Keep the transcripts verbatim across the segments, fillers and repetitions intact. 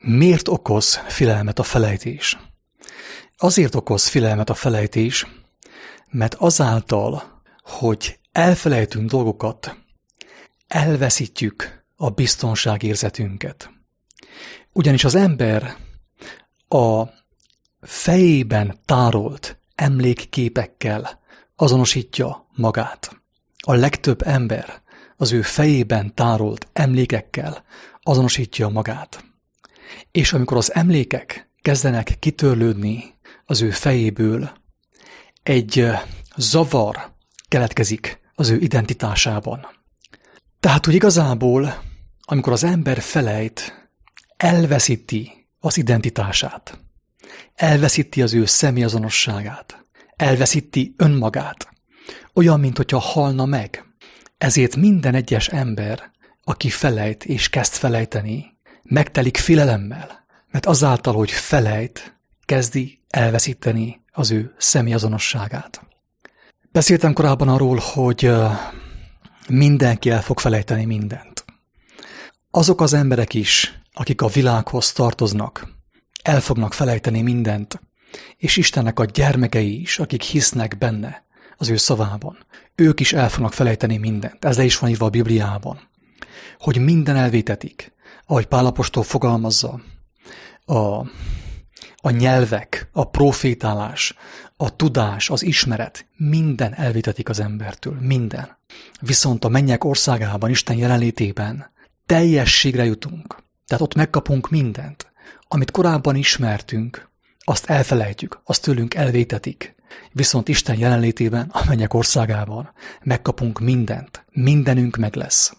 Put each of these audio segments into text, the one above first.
Miért okoz félelmet a felejtés? Azért okoz félelmet a felejtés, mert azáltal, hogy elfelejtünk dolgokat, elveszítjük a biztonságérzetünket. Ugyanis az ember a fejében tárolt emlékképekkel azonosítja magát. A legtöbb ember az ő fejében tárolt emlékekkel azonosítja magát. És amikor az emlékek kezdenek kitörlődni az ő fejéből, egy zavar keletkezik az ő identitásában. Tehát, hogy igazából, amikor az ember felejt, elveszíti az identitását, elveszíti az ő személyazonosságát, elveszíti önmagát, olyan, mint hogyha halna meg. Ezért minden egyes ember, aki felejt és kezd felejteni, megtelik félelemmel, mert azáltal, hogy felejt, kezdi elveszíteni az ő személyazonosságát. Beszéltem korábban arról, hogy mindenki el fog felejteni mindent. Azok az emberek is, akik a világhoz tartoznak, el fognak felejteni mindent, és Istennek a gyermekei is, akik hisznek benne, az ő szavában, ők is el fognak felejteni mindent. Ez le is van írva a Bibliában, hogy minden elvétetik, ahogy Pál apostol fogalmazza, a, a nyelvek, a profétálás, a tudás, az ismeret, minden elvétetik az embertől, minden. Viszont a mennyek országában, Isten jelenlétében teljességre jutunk. Tehát ott megkapunk mindent. Amit korábban ismertünk, azt elfelejtjük, azt tőlünk elvétetik. Viszont Isten jelenlétében, a mennyek országában megkapunk mindent. Mindenünk meg lesz.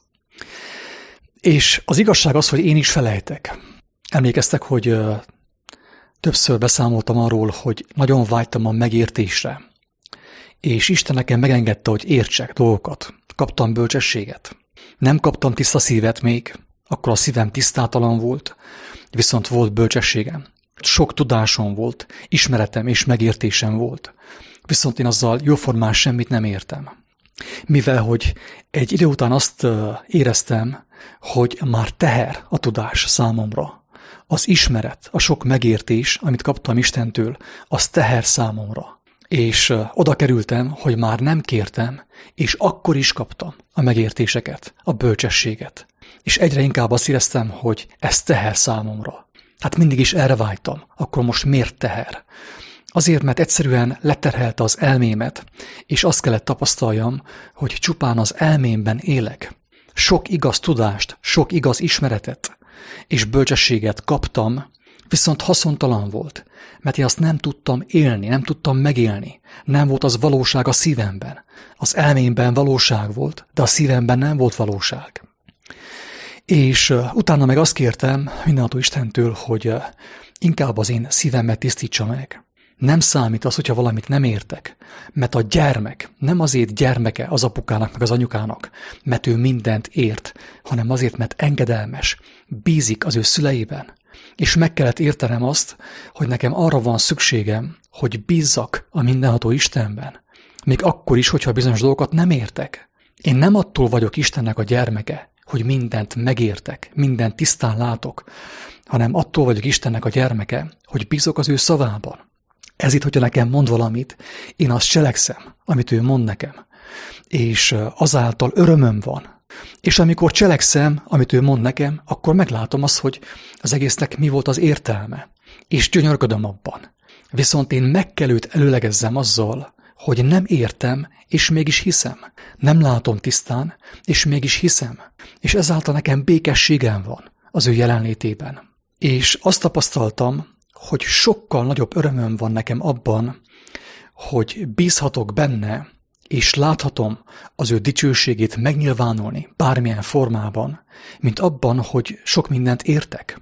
És az igazság az, hogy én is felejtek. Emlékeztek, hogy ö, többször beszámoltam arról, hogy nagyon vágytam a megértésre. És Isten nekem megengedte, hogy értsek dolgokat. Kaptam bölcsességet. Nem kaptam tiszta szívet még, akkor a szívem tisztátalan volt, viszont volt bölcsességem. Sok tudásom volt, ismeretem és megértésem volt. Viszont én azzal jóformán semmit nem értem. Mivel, hogy egy idő után azt éreztem, hogy már teher a tudás számomra. Az ismeret, a sok megértés, amit kaptam Istentől, az teher számomra. És oda kerültem, hogy már nem kértem, és akkor is kaptam a megértéseket, a bölcsességet. És egyre inkább azt éreztem, hogy ez teher számomra. Hát mindig is erre vágytam, akkor most miért teher? Azért, mert egyszerűen leterhelte az elmémet, és azt kellett tapasztaljam, hogy csupán az elmémben élek. Sok igaz tudást, sok igaz ismeretet és bölcsességet kaptam, viszont haszontalan volt, mert én azt nem tudtam élni, nem tudtam megélni. Nem volt az valóság a szívemben. Az elmémben valóság volt, de a szívemben nem volt valóság. És uh, utána meg azt kértem mindenható Istentől, hogy uh, inkább az én szívemet tisztítsa meg. Nem számít az, hogyha valamit nem értek, mert a gyermek nem azért gyermeke az apukának meg az anyukának, mert ő mindent ért, hanem azért, mert engedelmes, bízik az ő szüleiben. És meg kellett értenem azt, hogy nekem arra van szükségem, hogy bízzak a mindenható Istenben, még akkor is, hogyha bizonyos dolgokat nem értek. Én nem attól vagyok Istennek a gyermeke, hogy mindent megértek, mindent tisztán látok, hanem attól vagyok Istennek a gyermeke, hogy bízok az ő szavában. Ez itt, hogyha nekem mond valamit, én azt cselekszem, amit ő mond nekem, és azáltal örömöm van. És amikor cselekszem, amit ő mond nekem, akkor meglátom azt, hogy az egésznek mi volt az értelme, és gyönyörködöm abban. Viszont én meg kell őt előlegezzem azzal, hogy nem értem, és mégis hiszem. Nem látom tisztán, és mégis hiszem. És ezáltal nekem békességem van az ő jelenlétében. És azt tapasztaltam, hogy sokkal nagyobb örömöm van nekem abban, hogy bízhatok benne, és láthatom az ő dicsőségét megnyilvánulni bármilyen formában, mint abban, hogy sok mindent értek.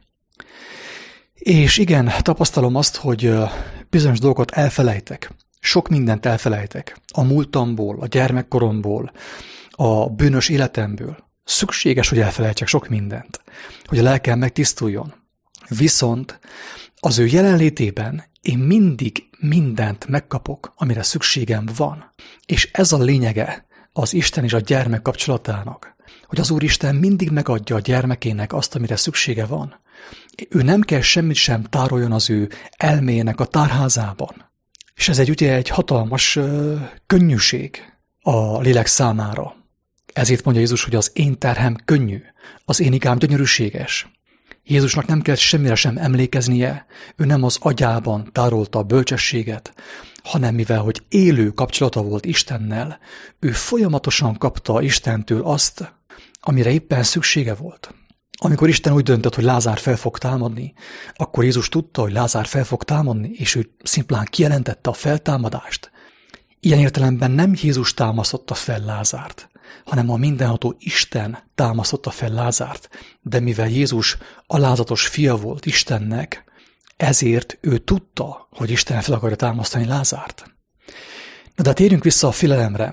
És igen, tapasztalom azt, hogy bizonyos dolgokat elfelejtek. Sok mindent elfelejtek. A múltamból, a gyermekkoromból, a bűnös életemből. Szükséges, hogy elfelejtsek sok mindent, hogy a lelkem megtisztuljon. Viszont az ő jelenlétében én mindig mindent megkapok, amire szükségem van. És ez a lényege az Isten és a gyermek kapcsolatának, hogy az Úristen mindig megadja a gyermekének azt, amire szüksége van. Ő nem kell semmit sem tároljon az ő elméjének a tárházában. És ez egy ugye egy hatalmas uh, könnyűség a lélek számára. Ezért mondja Jézus, hogy az én terhem könnyű, az én igám gyönyörűséges. Jézusnak nem kell semmire sem emlékeznie, ő nem az agyában tárolta a bölcsességet, hanem mivel, hogy élő kapcsolata volt Istennel, ő folyamatosan kapta Istentől azt, amire éppen szüksége volt. Amikor Isten úgy döntött, hogy Lázár fel fog támadni, akkor Jézus tudta, hogy Lázár fel fog támadni, és ő szimplán kijelentette a feltámadást. Ilyen értelemben nem Jézus támasztotta fel Lázárt, hanem a mindenható Isten támasztotta fel Lázárt, de mivel Jézus alázatos fia volt Istennek, ezért ő tudta, hogy Isten fel akarja támasztani Lázárt. Na de térjünk vissza a félelemre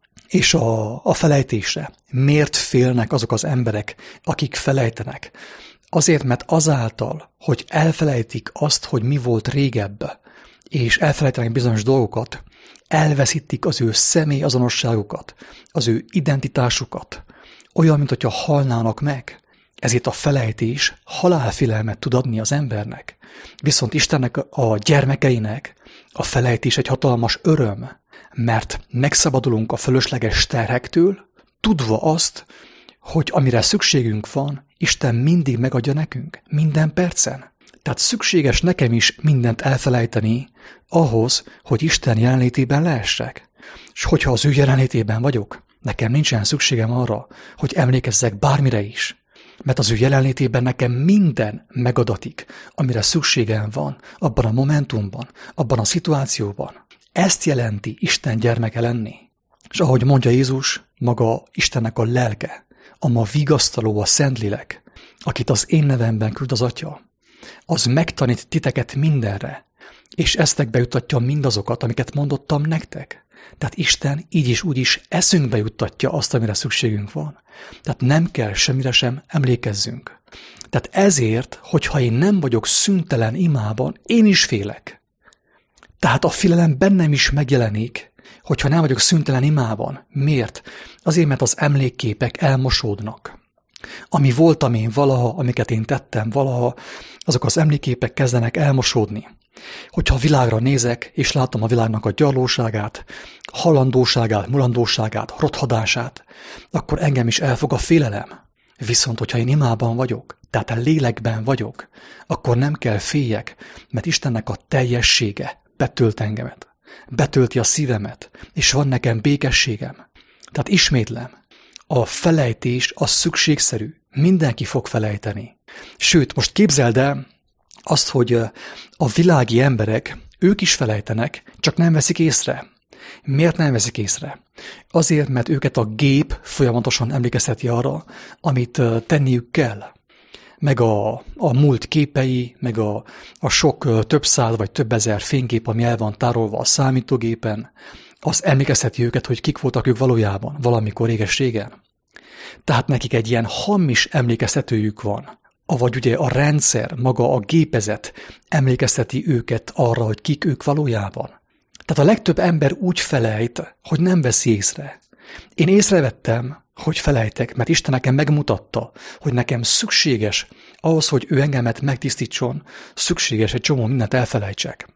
és a, a felejtésre. Miért félnek azok az emberek, akik felejtenek? Azért, mert azáltal, hogy elfelejtik azt, hogy mi volt régebb, és elfelejtenek bizonyos dolgokat, elveszítik az ő személyazonosságukat, az ő identitásukat, olyan, mint hogyha halnának meg. Ezért a felejtés halálfélelmet tud adni az embernek. Viszont Istennek a gyermekeinek a felejtés egy hatalmas öröm, mert megszabadulunk a fölösleges terhektől, tudva azt, hogy amire szükségünk van, Isten mindig megadja nekünk, minden percen. Tehát szükséges nekem is mindent elfelejteni ahhoz, hogy Isten jelenlétében lehessek. És hogyha az ő jelenlétében vagyok, nekem nincsen szükségem arra, hogy emlékezzek bármire is. Mert az ő jelenlétében nekem minden megadatik, amire szükségem van abban a momentumban, abban a szituációban. Ezt jelenti Isten gyermeke lenni. És ahogy mondja Jézus, maga Istennek a lelke, a ma vigasztaló a Szentlélek, akit az én nevemben küld az Atya, az megtanít titeket mindenre, és esztekbe juttatja mindazokat, amiket mondottam nektek. Tehát Isten így is úgy is eszünkbe juttatja azt, amire szükségünk van. Tehát nem kell semmire sem emlékezzünk. Tehát ezért, hogyha én nem vagyok szüntelen imában, én is félek. Tehát a félelem bennem is megjelenik, hogyha nem vagyok szüntelen imában. Miért? Azért, mert az emlékképek elmosódnak. Ami voltam én valaha, amiket én tettem valaha, azok az emlékképek kezdenek elmosódni. Hogyha a világra nézek, és látom a világnak a gyarlóságát, halandóságát, mulandóságát, rothadását, akkor engem is elfog a félelem. Viszont, hogyha én imában vagyok, tehát a lélekben vagyok, akkor nem kell féljek, mert Istennek a teljessége betölt engemet, betölti a szívemet, és van nekem békességem. Tehát ismétlem, a felejtés az szükségszerű, mindenki fog felejteni. Sőt, most képzeld el azt, hogy a világi emberek, ők is felejtenek, csak nem veszik észre. Miért nem veszik észre? Azért, mert őket a gép folyamatosan emlékezteti arra, amit tenniük kell. Meg a, a múlt képei, meg a, a sok több száz vagy több ezer fénykép, ami el van tárolva a számítógépen, az emlékezteti őket, hogy kik voltak ők valójában, valamikor réges-régen. Tehát nekik egy ilyen hamis emlékeztetőjük van. Avagy ugye a rendszer, maga a gépezet emlékezteti őket arra, hogy kik ők valójában. Tehát a legtöbb ember úgy felejt, hogy nem veszi észre. Én észrevettem, hogy felejtek, mert Isten nekem megmutatta, hogy nekem szükséges ahhoz, hogy ő engemet megtisztítson, szükséges egy csomó mindent elfelejtsek.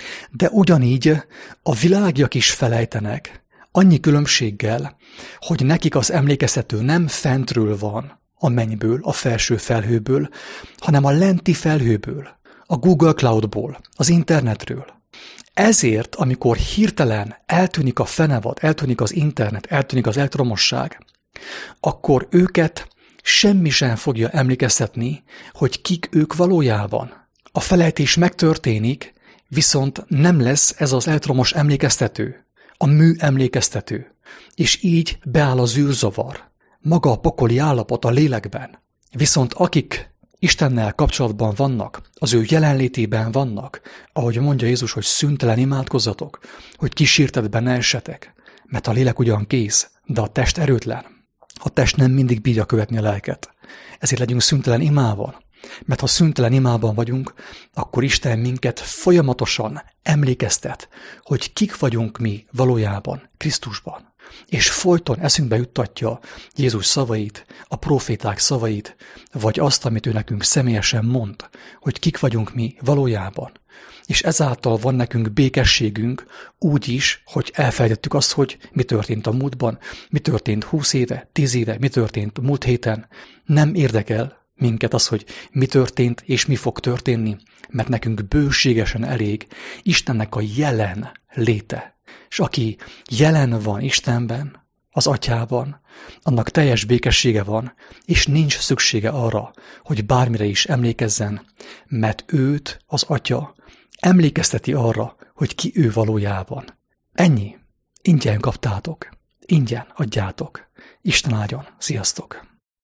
De ugyanígy a világiak is felejtenek, annyi különbséggel, hogy nekik az emlékeztető nem fentről van, a mennyből, a felső felhőből, hanem a lenti felhőből, a Google Cloudból, az internetről. Ezért, amikor hirtelen eltűnik a fenevad, eltűnik az internet, eltűnik az elektromosság, akkor őket semmi sem fogja emlékeztetni, hogy kik ők valójában. A felejtés megtörténik, viszont nem lesz ez az elektromos emlékeztető, a mű emlékeztető, és így beáll az űrzavar, maga a pokoli állapot a lélekben. Viszont akik Istennel kapcsolatban vannak, az ő jelenlétében vannak, ahogy mondja Jézus, hogy szüntelen imádkozzatok, hogy kísértetben ne essetek, mert a lélek ugyan kész, de a test erőtlen. A test nem mindig bírja követni a lelket. Ezért legyünk szüntelen imában. Mert ha szüntelen imában vagyunk, akkor Isten minket folyamatosan emlékeztet, hogy kik vagyunk mi valójában, Krisztusban. és folyton eszünkbe juttatja Jézus szavait, a proféták szavait, vagy azt, amit ő nekünk személyesen mond, hogy kik vagyunk mi valójában. És ezáltal van nekünk békességünk úgy is, hogy elfelejtettük azt, hogy mi történt a múltban, mi történt húsz éve, tíz éve, mi történt múlt héten. Nem érdekel minket az, hogy mi történt és mi fog történni, mert nekünk bőségesen elég Istennek a jelen léte. És aki jelen van Istenben, az Atyában, annak teljes békessége van, és nincs szüksége arra, hogy bármire is emlékezzen, mert őt az Atya emlékezteti arra, hogy ki ő valójában. Ennyi. Ingyen kaptátok. Ingyen adjátok. Isten áldjon. Sziasztok!